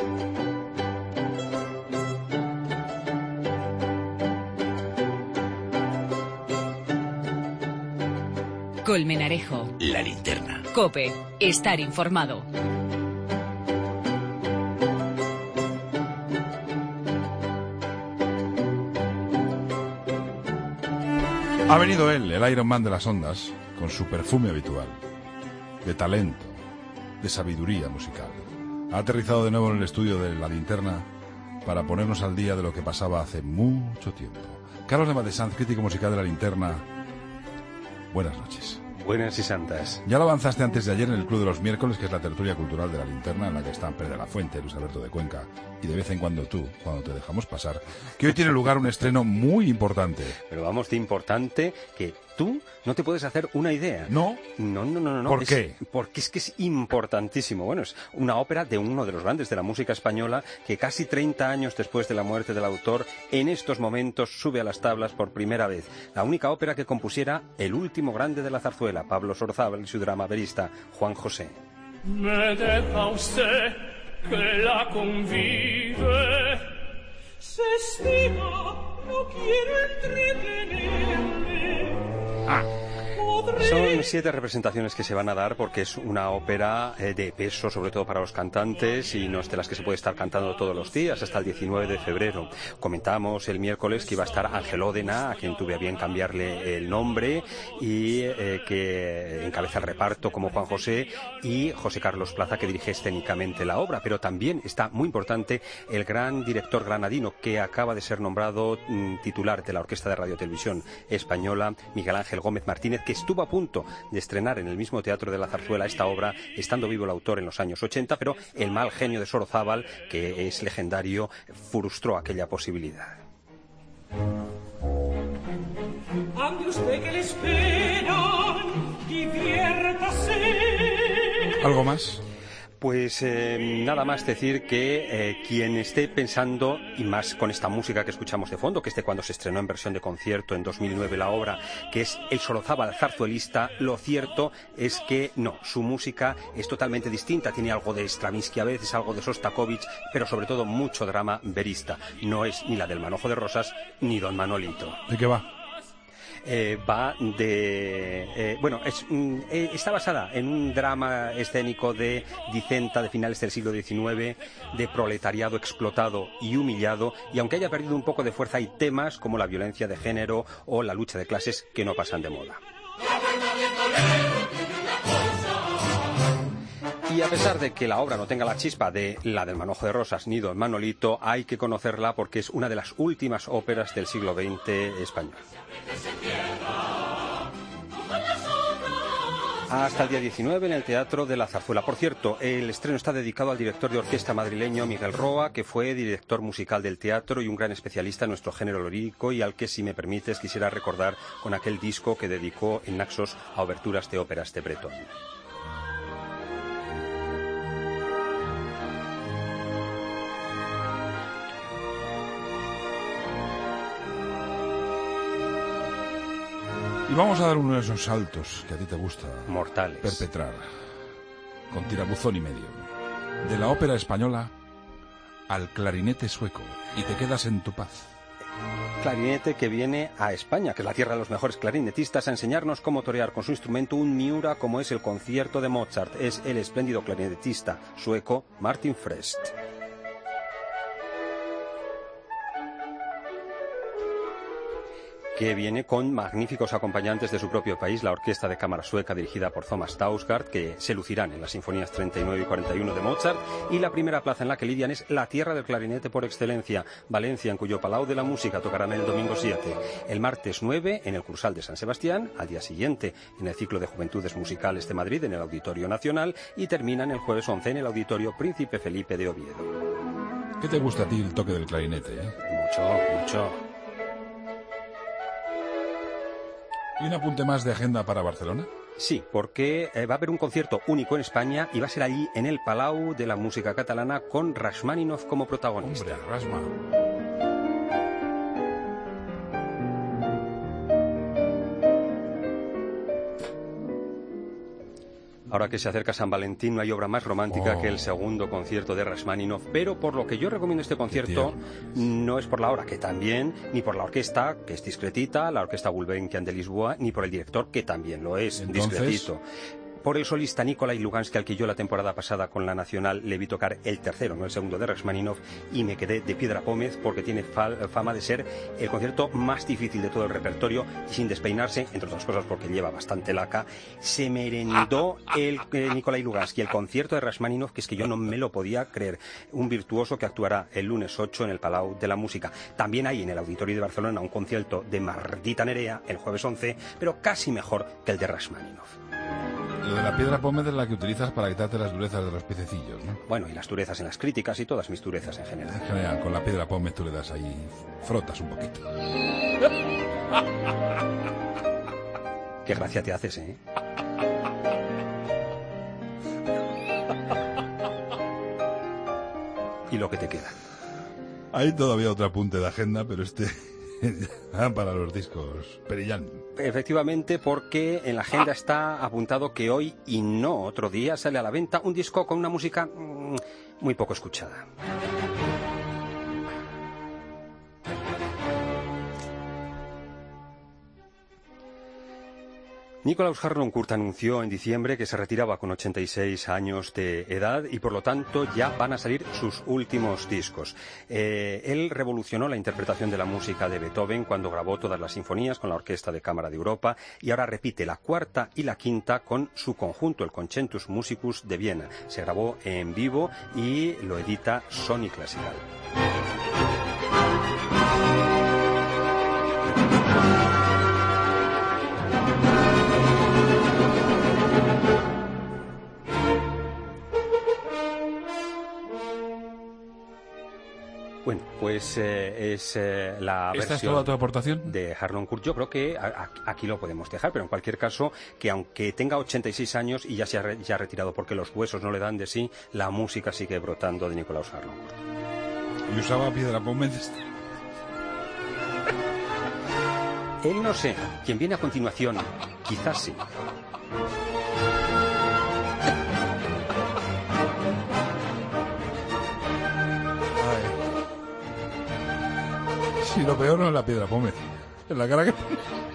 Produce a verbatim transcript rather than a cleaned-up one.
Colmenarejo. La linterna. COPE. Estar informado. Ha venido él, el Iron Man de las ondas, con su perfume habitual, de talento, de sabiduría musical. Ha aterrizado de nuevo en el estudio de La Linterna para ponernos al día de lo que pasaba hace mucho tiempo. Carlos de Madesanz, crítico musical de La Linterna. Buenas noches. Buenas y santas. Ya lo avanzaste antes de ayer en el Club de los Miércoles, que es la tertulia cultural de La Linterna, en la que están Pérez de la Fuente, Luis Alberto de Cuenca y de vez en cuando tú, cuando te dejamos pasar, que hoy tiene lugar un estreno muy importante. Pero vamos, de importante que tú no te puedes hacer una idea. ¿No? No, no, no, no. ¿Por es, qué? Porque es que es importantísimo. Bueno, es una ópera de uno de los grandes de la música española que casi treinta años después de la muerte del autor, en estos momentos sube a las tablas por primera vez. La única ópera que compusiera el último grande de la zarzuela, Pablo Sorzábal, y su drama verista, Juan José. Me deja usted que la convive, se estima, no quiero entretenerme. Ah. Son siete representaciones que se van a dar porque es una ópera eh, de peso, sobre todo para los cantantes, y no es de las que se puede estar cantando todos los días, hasta el diecinueve de febrero. Comentábamos el miércoles que iba a estar Ángel Ódena, a quien tuve a bien cambiarle el nombre, y eh, que encabeza el reparto como Juan José, y José Carlos Plaza, que dirige escénicamente la obra. Pero también está muy importante el gran director granadino, que acaba de ser nombrado mm, titular de la Orquesta de Radio Televisión Española, Miguel Ángel Gómez Martínez, que estuvo a punto de estrenar en el mismo Teatro de la Zarzuela esta obra, estando vivo el autor en los años ochenta, pero el mal genio de Sorzábal, que es legendario, frustró aquella posibilidad. Ande usted que le esperan, diviértase. ¿Algo más? Pues eh, nada más decir que eh, quien esté pensando, y más con esta música que escuchamos de fondo, que es de cuando se estrenó en versión de concierto en dos mil nueve la obra, que es el Sorzábal zarzuelista, lo cierto es que no, su música es totalmente distinta, tiene algo de Stravinsky a veces, algo de Sostakovich, pero sobre todo mucho drama verista. No es ni la del Manojo de Rosas ni Don Manolito. ¿De qué va? Eh, va de... Eh, bueno, es, mm, eh, está basada en un drama escénico de Dicenta de finales del siglo diecinueve, de proletariado explotado y humillado, y aunque haya perdido un poco de fuerza, hay temas como la violencia de género o la lucha de clases que no pasan de moda. Y a pesar de que la obra no tenga la chispa de la del Manojo de Rosas ni Don Manolito, hay que conocerla porque es una de las últimas óperas del siglo veinte español. Hasta el día diecinueve en el Teatro de la Zarzuela. Por cierto, el estreno está dedicado al director de orquesta madrileño Miguel Roa, que fue director musical del teatro y un gran especialista en nuestro género lírico, y al que, si me permites, quisiera recordar con aquel disco que dedicó en Naxos a oberturas de óperas de Bretón. Y vamos a dar uno de esos saltos que a ti te gusta mortales perpetrar, con tirabuzón y medio, de la ópera española al clarinete sueco, y te quedas en tu paz. Clarinete que viene a España, que es la tierra de los mejores clarinetistas, a enseñarnos cómo torear con su instrumento un Miura como es el concierto de Mozart. Es el espléndido clarinetista sueco Martin Frest. Que viene con magníficos acompañantes de su propio país, la Orquesta de Cámara Sueca dirigida por Thomas Tausgaard, que se lucirán en las sinfonías treinta y nueve y cuarenta y uno de Mozart, y la primera plaza en la que lidian es la tierra del clarinete por excelencia, Valencia, en cuyo Palau de la Música tocarán el domingo siete, el martes nueve en el Cursal de San Sebastián, al día siguiente en el ciclo de Juventudes Musicales de Madrid en el Auditorio Nacional, y terminan el jueves once en el Auditorio Príncipe Felipe de Oviedo. ¿Qué te gusta a ti el toque del clarinete, eh? Mucho, mucho. ¿Y un apunte más de agenda para Barcelona? Sí, porque eh, va a haber un concierto único en España y va a ser allí en el Palau de la Música Catalana con Rachmaninoff como protagonista. Hombre, Rasma. Ahora que se acerca San Valentín, no hay obra más romántica Oh. que el segundo concierto de Rachmaninoff, pero por lo que yo recomiendo este concierto no es por la obra, que también, ni por la orquesta, que es discretita, la Orquesta Gulbenkian de Lisboa, ni por el director, que también lo es, Entonces, discretito. Por el solista Nikolai Lugansky, al que yo la temporada pasada con la Nacional le vi tocar el tercero, no el segundo de Rachmaninoff, y me quedé de piedra pómez porque tiene fa fama de ser el concierto más difícil de todo el repertorio y sin despeinarse, entre otras cosas porque lleva bastante laca, se merendó el eh, Nikolai Lugansky, el concierto de Rachmaninoff, que es que yo no me lo podía creer. Un virtuoso que actuará el lunes ocho en el Palau de la Música. También hay en el Auditorio de Barcelona un concierto de Martita Nerea el jueves once, pero casi mejor que el de Rachmaninoff. Lo de la piedra pómez es la que utilizas para quitarte las durezas de los piececillos, ¿no? Bueno, y las durezas en las críticas y todas mis durezas en general. En general, con la piedra pómez tú le das ahí, frotas un poquito. Qué gracia te haces, ¿eh? Y lo que te queda. Hay todavía otro apunte de agenda, pero este para los discos Perillán. Efectivamente, porque en la agenda está apuntado que hoy y no otro día sale a la venta un disco con una música mmm, muy poco escuchada. Nikolaus Harnoncourt anunció en diciembre que se retiraba con ochenta y seis años de edad y por lo tanto ya van a salir sus últimos discos. Eh, él revolucionó la interpretación de la música de Beethoven cuando grabó todas las sinfonías con la Orquesta de Cámara de Europa y ahora repite la cuarta y la quinta con su conjunto, el Concertus Musicus de Viena. Se grabó en vivo y lo edita Sony Classical. Bueno, pues eh, es eh, la ¿Esta versión es toda tu aportación? de Harnoncourt. Yo creo que a, a, aquí lo podemos dejar, pero en cualquier caso, que aunque tenga ochenta y seis años y ya se ha re, ya retirado porque los huesos no le dan de sí, la música sigue brotando de Nikolaus Harnoncourt. ¿Y usaba piedra pómez? Él no sé. Quien viene a continuación, quizás sí. Si lo peor no es la piedra pómez, es la cara que...